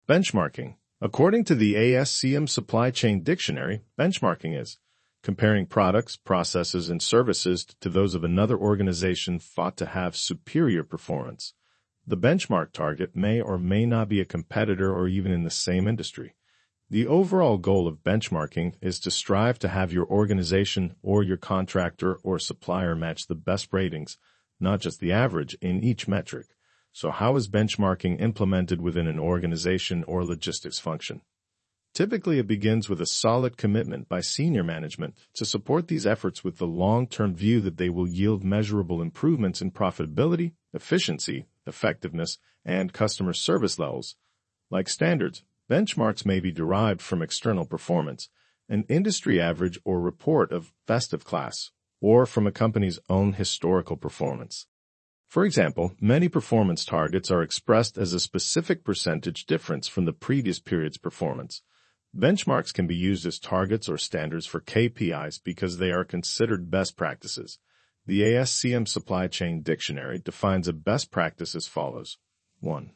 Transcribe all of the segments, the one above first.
Benchmarking. According to the ASCM Supply Chain Dictionary, benchmarking is comparing products, processes, and services to those of another organization thought to have superior performance. The benchmark target may or may not be a competitor or even in the same industry. The overall goal of benchmarking is to strive to have your organization or your contractor or supplier match the best ratings, not just the average, in each metric. So how is benchmarking implemented within an organization or logistics function? Typically, it begins with a solid commitment by senior management to support these efforts with the long-term view that they will yield measurable improvements in profitability, efficiency, effectiveness, and customer service levels. Like standards, benchmarks may be derived from external performance, an industry average or report of best of class, or from a company's own historical performance. For example, many performance targets are expressed as a specific percentage difference from the previous period's performance. Benchmarks can be used as targets or standards for KPIs because they are considered best practices. The ASCM Supply Chain Dictionary defines a best practice as follows. 1.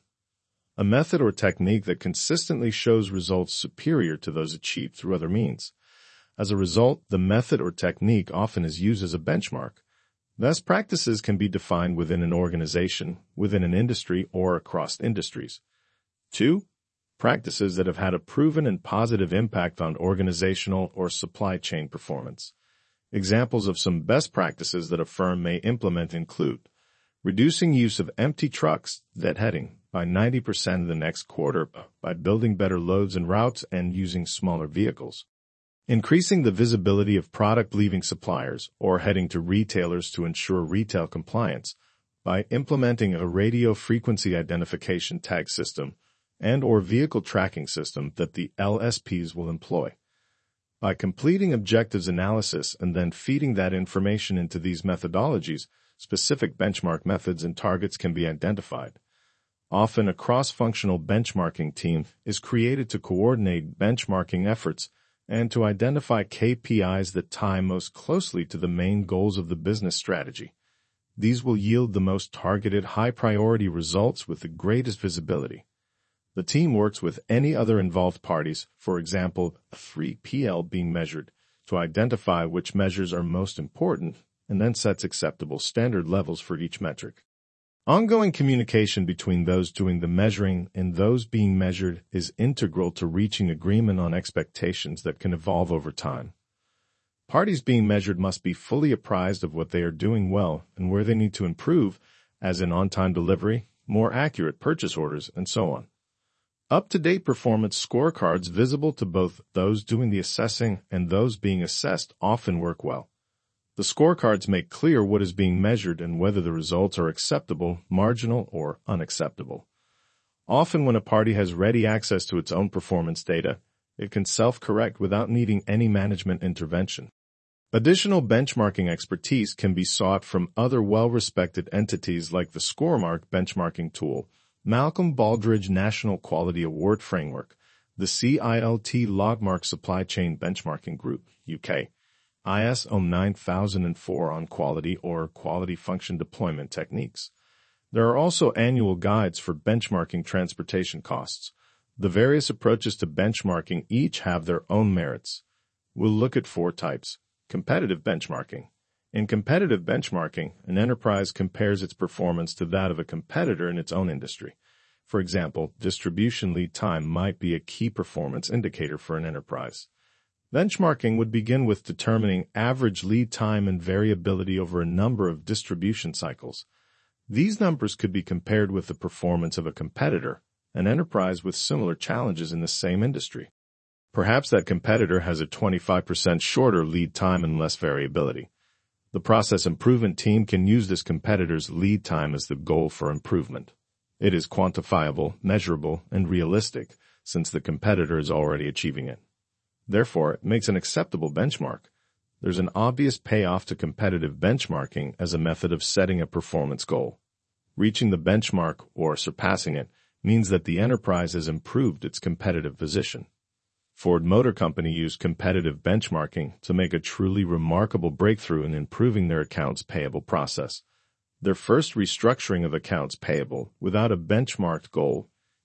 A method or technique that consistently shows results superior to those achieved through other means. As a result, the method or technique often is used as a benchmark. Best practices can be defined within an organization, within an industry, or across industries. 2. Practices that have had a proven and positive impact on organizational or supply chain performance. Examples of some best practices that a firm may implement include reducing use of empty trucks deadheading by 90% in the next quarter by building better loads and routes and using smaller vehicles. Increasing the visibility of product leaving suppliers or heading to retailers to ensure retail compliance by implementing a radio frequency identification tag system and or vehicle tracking system that the LSPs will employ. By completing objectives analysis and then feeding that information into these methodologies, specific benchmark methods and targets can be identified. Often a cross-functional benchmarking team is created to coordinate benchmarking efforts and to identify KPIs that tie most closely to the main goals of the business strategy. These will yield the most targeted, high-priority results with the greatest visibility. The team works with any other involved parties, for example, a 3PL being measured, to identify which measures are most important and then sets acceptable standard levels for each metric. Ongoing communication between those doing the measuring and those being measured is integral to reaching agreement on expectations that can evolve over time. Parties being measured must be fully apprised of what they are doing well and where they need to improve, as in on-time delivery, more accurate purchase orders, and so on. Up-to-date performance scorecards visible to both those doing the assessing and those being assessed often work well. The scorecards make clear what is being measured and whether the results are acceptable, marginal, or unacceptable. Often when a party has ready access to its own performance data, it can self-correct without needing any management intervention. Additional benchmarking expertise can be sought from other well-respected entities like the ScoreMark benchmarking tool, Malcolm Baldrige National Quality Award Framework, the CILT Logmark Supply Chain Benchmarking Group, UK, ISO 9004 on quality or quality function deployment techniques. There are also annual guides for benchmarking transportation costs. The various approaches to benchmarking each have their own merits. We'll look at 4 types. Competitive benchmarking. In competitive benchmarking, an enterprise compares its performance to that of a competitor in its own industry. For example, distribution lead time might be a key performance indicator for an enterprise. Benchmarking would begin with determining average lead time and variability over a number of distribution cycles. These numbers could be compared with the performance of a competitor, an enterprise with similar challenges in the same industry. Perhaps that competitor has a 25% shorter lead time and less variability. The process improvement team can use this competitor's lead time as the goal for improvement. It is quantifiable, measurable, and realistic since the competitor is already achieving it. Therefore, it makes an acceptable benchmark. There's an obvious payoff to competitive benchmarking as a method of setting a performance goal. Reaching the benchmark or surpassing it means that the enterprise has improved its competitive position. Ford Motor Company used competitive benchmarking to make a truly remarkable breakthrough in improving their accounts payable process. Their first restructuring of accounts payable without a benchmarked goal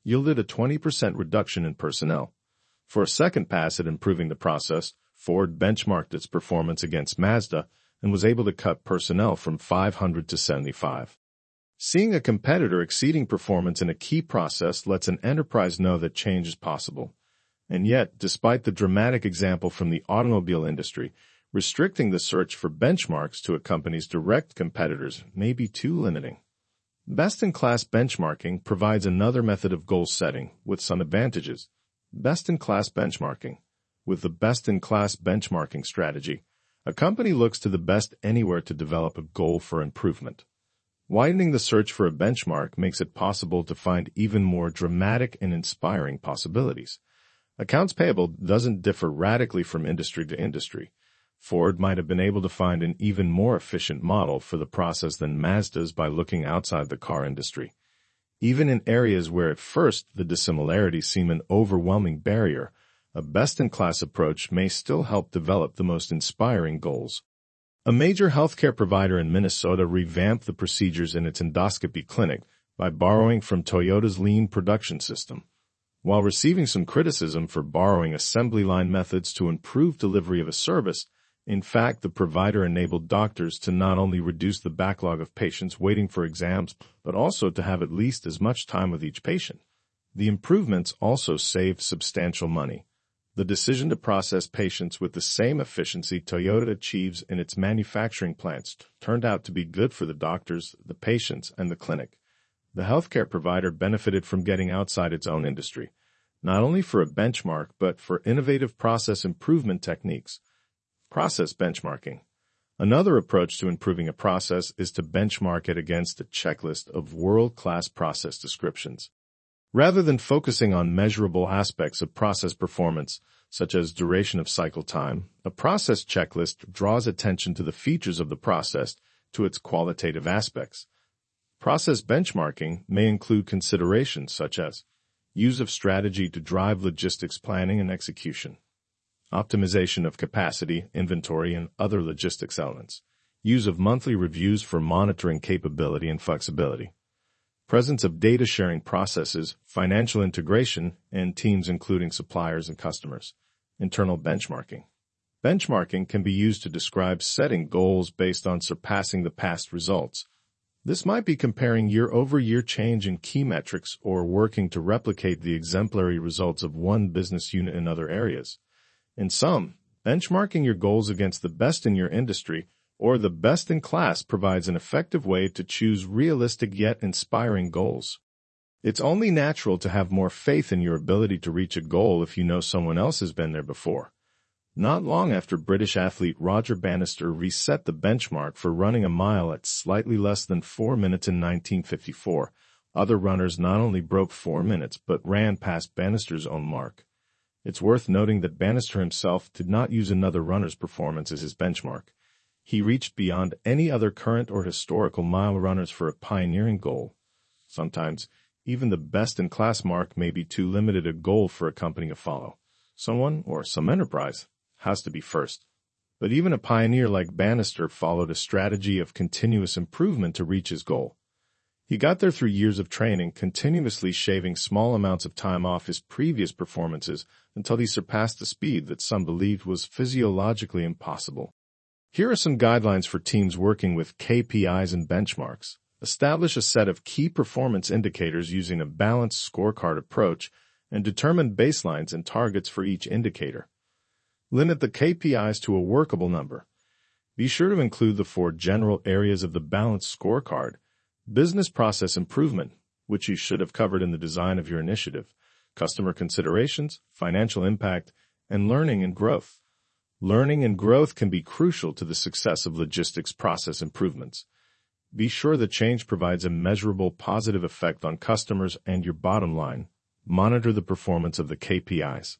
yielded a 20% reduction in personnel. For a second pass at improving the process, Ford benchmarked its performance against Mazda and was able to cut personnel from 500 to 75. Seeing a competitor exceeding performance in a key process lets an enterprise know that change is possible. And yet, despite the dramatic example from the automobile industry, restricting the search for benchmarks to a company's direct competitors may be too limiting. Best-in-class benchmarking provides another method of goal setting with some advantages. Best-in-class benchmarking. With the best-in-class benchmarking strategy, a company looks to the best anywhere to develop a goal for improvement. Widening the search for a benchmark makes it possible to find even more dramatic and inspiring possibilities. Accounts payable doesn't differ radically from industry to industry. Ford might have been able to find an even more efficient model for the process than Mazda's by looking outside the car industry. Even in areas where at first the dissimilarities seem an overwhelming barrier, a best-in-class approach may still help develop the most inspiring goals. A major healthcare provider in Minnesota revamped the procedures in its endoscopy clinic by borrowing from Toyota's lean production system. While receiving some criticism for borrowing assembly line methods to improve delivery of a service, in fact, the provider enabled doctors to not only reduce the backlog of patients waiting for exams, but also to have at least as much time with each patient. The improvements also saved substantial money. The decision to process patients with the same efficiency Toyota achieves in its manufacturing plants turned out to be good for the doctors, the patients, and the clinic. The healthcare provider benefited from getting outside its own industry, not only for a benchmark, but for innovative process improvement techniques. Process benchmarking. Another approach to improving a process is to benchmark it against a checklist of world-class process descriptions. Rather than focusing on measurable aspects of process performance, such as duration of cycle time, a process checklist draws attention to the features of the process, to its qualitative aspects. Process benchmarking may include considerations such as use of strategy to drive logistics planning and execution, optimization of capacity, inventory, and other logistics elements, use of monthly reviews for monitoring capability and flexibility, presence of data-sharing processes, financial integration, and teams including suppliers and customers. Internal benchmarking. Benchmarking can be used to describe setting goals based on surpassing the past results. This might be comparing year-over-year change in key metrics or working to replicate the exemplary results of one business unit in other areas. In sum, benchmarking your goals against the best in your industry or the best in class provides an effective way to choose realistic yet inspiring goals. It's only natural to have more faith in your ability to reach a goal if you know someone else has been there before. Not long after British athlete Roger Bannister reset the benchmark for running a mile at slightly less than 4 minutes in 1954, other runners not only broke 4 minutes but ran past Bannister's own mark. It's worth noting that Bannister himself did not use another runner's performance as his benchmark. He reached beyond any other current or historical mile runners for a pioneering goal. Sometimes, even the best-in-class mark may be too limited a goal for a company to follow. Someone, or some enterprise, has to be first. But even a pioneer like Bannister followed a strategy of continuous improvement to reach his goal. He got there through years of training, continuously shaving small amounts of time off his previous performances until he surpassed a speed that some believed was physiologically impossible. Here are some guidelines for teams working with KPIs and benchmarks. Establish a set of key performance indicators using a balanced scorecard approach and determine baselines and targets for each indicator. Limit the KPIs to a workable number. Be sure to include the 4 general areas of the balanced scorecard: business process improvement, which you should have covered in the design of your initiative, customer considerations, financial impact, and learning and growth. Learning and growth can be crucial to the success of logistics process improvements. Be sure the change provides a measurable positive effect on customers and your bottom line. Monitor the performance of the KPIs.